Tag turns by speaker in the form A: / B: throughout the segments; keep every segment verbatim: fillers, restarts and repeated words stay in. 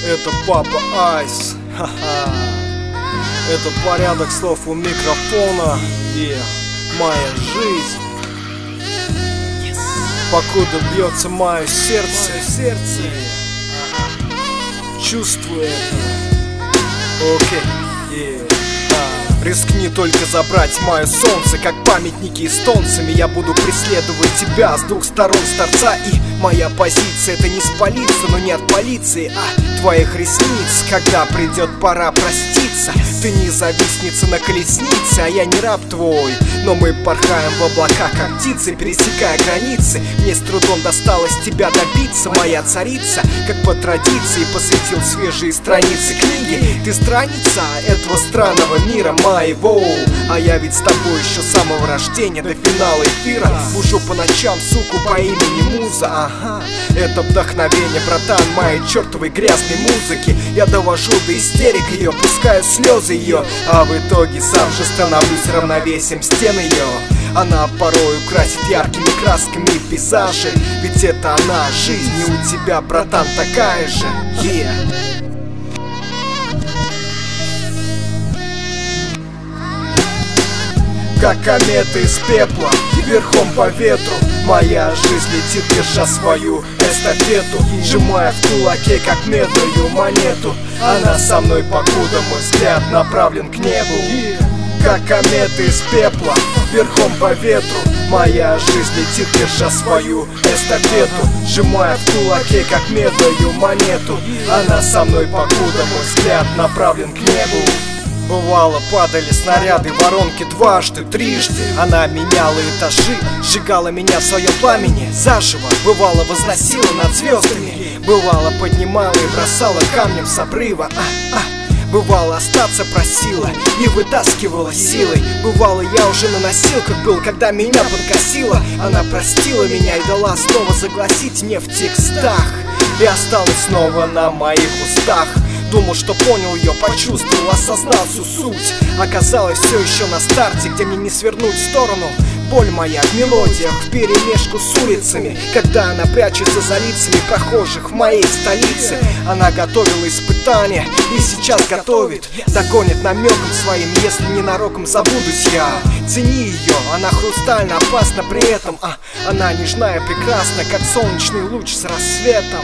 A: Это Папа Айс. Ха-ха. Это порядок слов у микрофона и моя жизнь. Yes. Покуда бьется мое сердце, мое сердце. Чувствую это. Окей. Okay. Yeah. Рискни только забрать мое солнце, как памятники эстонцами. Я буду преследовать тебя с двух сторон с торца. И моя позиция — это не спалиться, но не от полиции, а твоих ресниц. Когда придет пора проститься, ты не завистница на колеснице, а я не раб твой. Но мы порхаем в облаках, как птицы, пересекая границы. Мне с трудом досталось тебя добиться, моя царица. Как по традиции посвятил свежие страницы книги. Ты страница этого странного мира моего, а я ведь с тобой еще с самого рождения до финала эфира. Бужу по ночам суку по имени Муза. Ага, это вдохновение, братан, моей чертовой грязной музыки. Я довожу до истерик ее, пускаю слезы ее, а в итоге сам же становлюсь равновесием стен ее. Она порою красит яркими красками пейзажи, ведь это она, жизнь, и у тебя, братан, такая же. Yeah. Как комета из пепла, верхом по ветру, моя жизнь летит, держа свою эстафету, сжимая в кулаке, как медную монету. Она со мной, покуда мой взгляд направлен к небу. Как комета из пепла, верхом по ветру, моя жизнь летит, держа свою эстафету, сжимая в кулаке, как медную монету. Она со мной, покуда мой взгляд направлен к небу. Бывало, падали снаряды, воронки дважды, трижды. Она меняла этажи, сжигала меня в своем пламени заживо. Бывало, возносила над звездами, бывало, поднимала и бросала камнем с обрыва. а, а. Бывало, остаться просила и вытаскивала силой. Бывало, я уже на носилках был, когда меня подкосила. Она простила меня и дала снова загласить мне в текстах, и осталась снова на моих устах. Думал, что понял ее, почувствовал, осознал всю суть. Оказалось, все еще на старте, где мне не свернуть в сторону. Боль моя в мелодиях, вперемешку с улицами, когда она прячется за лицами прохожих в моей столице. Она готовила испытания и сейчас готовит, догонит намеком своим, если ненароком забудусь я. Цени ее, она хрустально опасна при этом, а она нежна и прекрасна, как солнечный луч с рассветом.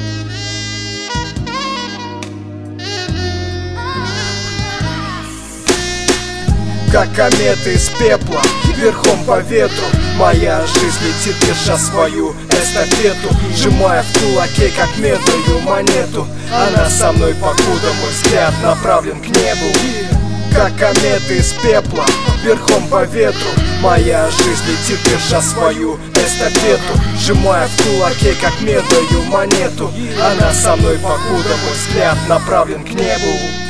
A: Как комета из пепла, верхом по ветру, моя жизнь летит, держа свою эстафету, сжимая в кулаке, как медную монету. Она со мной, покуда мой взгляд направлен к небу. Как комета из пепла, верхом по ветру, моя жизнь летит, держа свою эстафету, сжимая в кулаке, как медную монету. Она со мной, покуда мой взгляд направлен к небу.